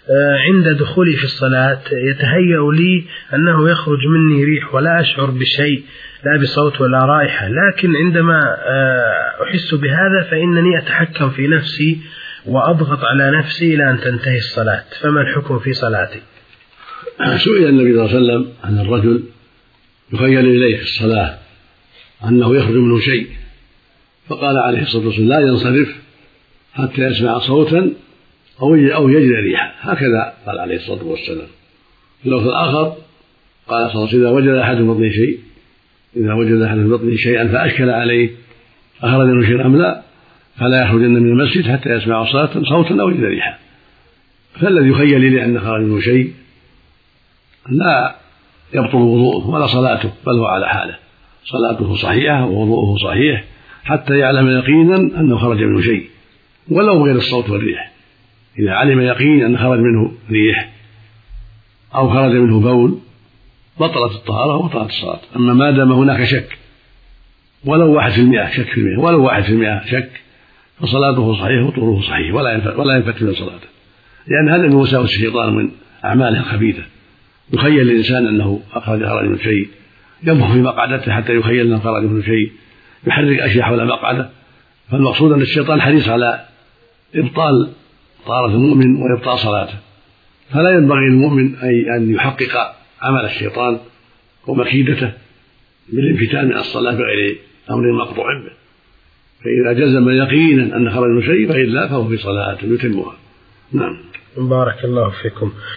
عند دخولي في الصلاة يتهيأ لي أنه يخرج مني ريح ولا أشعر بشيء، لا بصوت ولا رائحة، لكن عندما أحس بهذا فإنني أتحكم في نفسي وأضغط على نفسي إلى أن تنتهي الصلاة، فما الحكم في صلاتي؟ سئل النبي صلى الله عليه وسلم عن الرجل يخيل إليه في الصلاة أنه يخرج منه شيء، فقال عليه الصلاة والسلام لا ينصرف حتى يسمع صوتا أو يجد ريحا، هكذا قال عليه الصلاة والسلام. في اللفظ الآخر قال صلى الله عليه وسلم إذا وجد أحد من بطنه شيئا فأشكل عليه أخرج منه شيئا أم لا فلا يخرجن من المسجد حتى يسمع صوتا أو يجد ريحا. فالذي يخيل إليه أن خرج منه شيء لا يبطل وضوءه ولا صلاته، بل هو على حاله، صلاته صحيحة ووضوءه صحيح حتى يعلم يقينا أنه خرج منه شيء ولو غير الصوت والريح. إذا علم يقين أن خرج منه ريح أو خرج منه بول بطلت الطهارة وبطلت الصلاة. أما ما دام هناك شك ولو 1% شك فصلاته صحيحة وطهوره صحيح ولا ينفك من صلاته، لأن هذا من وساوس الشيطان من أعماله الخبيثة. يخيل الإنسان أنه خرج منه شيء، ينفخ في مقعدته حتى يخيل أنه خرج منه شيء، يحرك أشياء حول مقعده. فالمقصود أن الشيطان حريص على إبطال طهارة المؤمن وإبطال صلاته، فلا ينبغي للمؤمن أن يحقق عمل الشيطان ومكيدته بالانفتان من الصلاة بغير أمر مقطوع به. فإذا جزم يقينا أن خرج منه شيء فإلا فهو في صلاة يتمها. نعم. بارك الله فيكم.